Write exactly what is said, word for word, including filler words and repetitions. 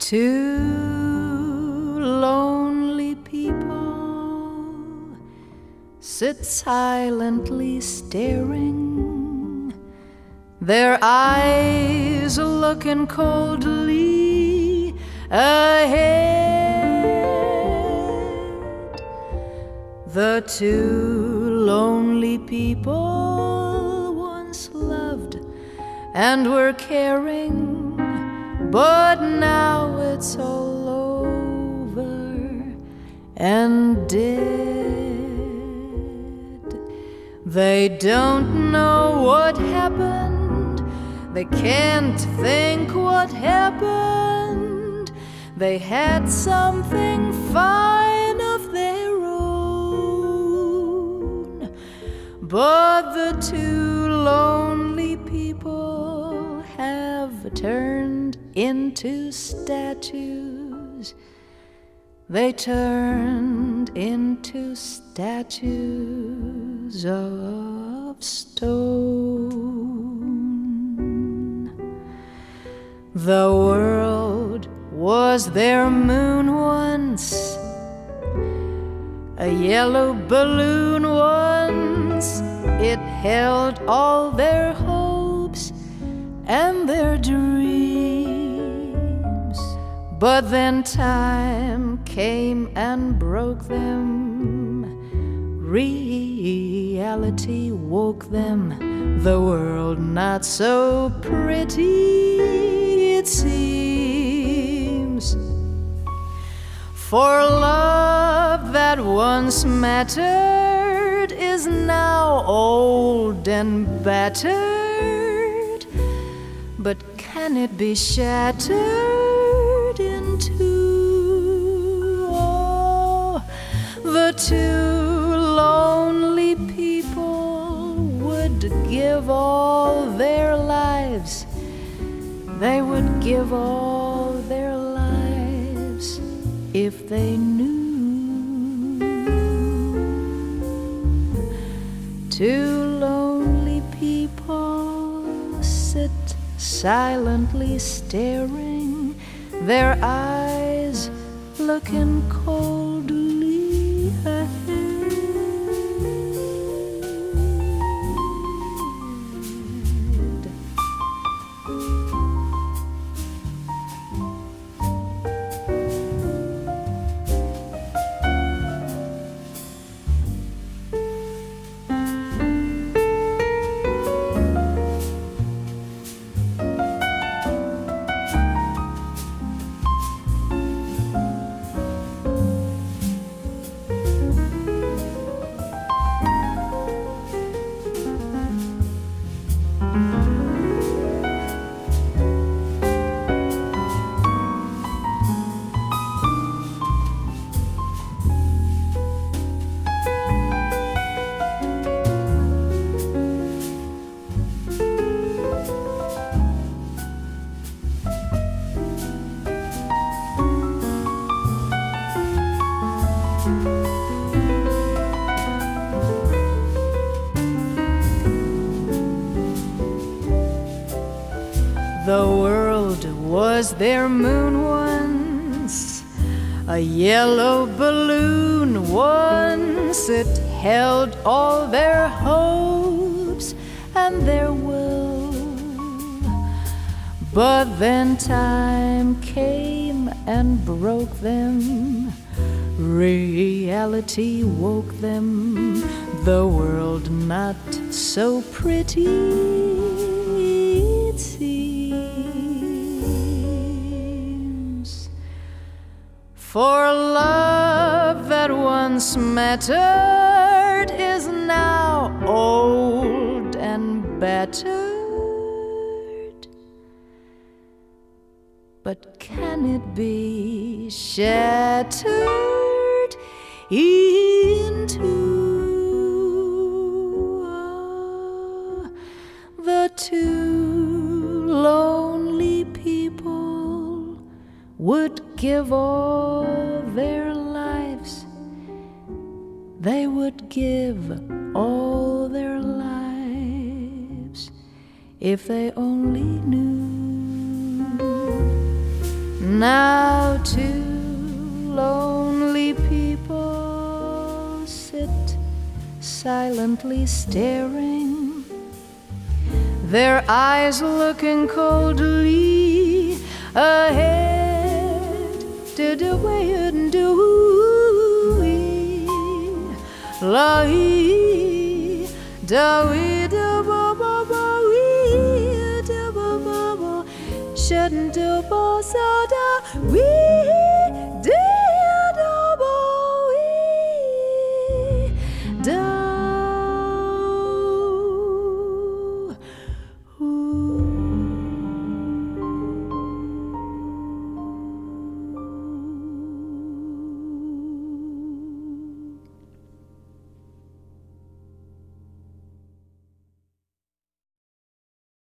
Two lonely people sit silently staring, their eyes looking coldly ahead. The two lonely people once loved and were caring, but now it's all over and dead. They don't know what happened, they can't think what happened. They had something fine of their own, but the two lonely people have turned into statues. They turned into statues of stone. The world was their moon once, a yellow balloon once. It held all their hopes and their dreams, but then time came and broke them. Reality woke them, the world not so pretty it seems. For love that once mattered is now old and battered. But can it be shattered in two? Oh, the two lonely people would give all their lives. They would give all their lives if they knew. Two lonely people sit silently staring, their eyes looking coldly ahead. The world was their moon once, a yellow balloon once. It held all their hopes and their will. But then time came and broke them. Reality woke them, the world not so pretty it seems. For love that once mattered is now old and battered. But can it be shattered into? Ah, the two lonely people would give all their lives. They would give all their lives if they only knew. Now two lonely people sit silently staring, their eyes looking coldly ahead. Did the way and do la da we da ba ba ba we da ba ba ba shouldn't do ba so da we